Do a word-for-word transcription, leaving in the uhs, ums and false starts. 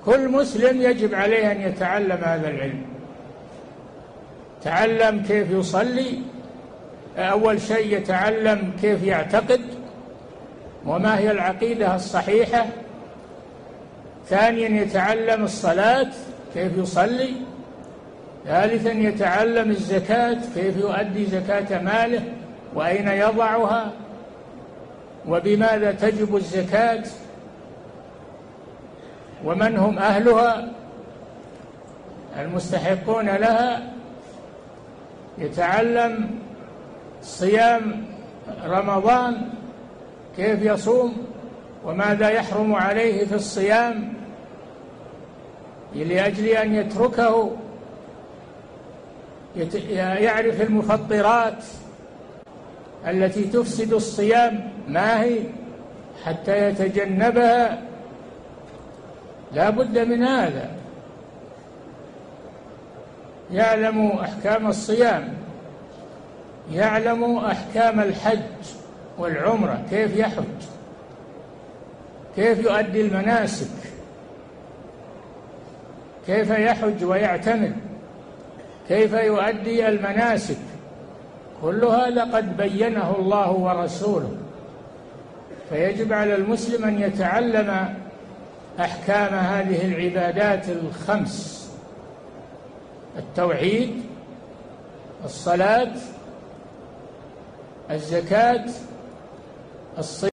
كل مسلم يجب عليه أن يتعلم هذا العلم. تعلم كيف يصلي، أول شيء يتعلم كيف يعتقد وما هي العقيدة الصحيحة. ثانيا يتعلم الصلاة كيف يصلي. ثالثا يتعلم الزكاة كيف يؤدي زكاة ماله وأين يضعها وبماذا تجب الزكاة ومن هم أهلها المستحقون لها. يتعلم صيام رمضان كيف يصوم وماذا يحرم عليه في الصيام لأجل أن يتركه. يعرف المفطرات التي تفسد الصيام ما هي حتى يتجنبها. لا بد من هذا. يعلم أحكام الصيام، يعلم أحكام الحج والعمرة، كيف يحج، كيف يؤدي المناسك، كيف يحج ويعتمر، كيف يؤدي المناسك. كل هذا قد بينه الله ورسوله. فيجب على المسلم أن يتعلم أحكام هذه العبادات الخمس: التوحيد، الصلاة، الزكاة، الصيام.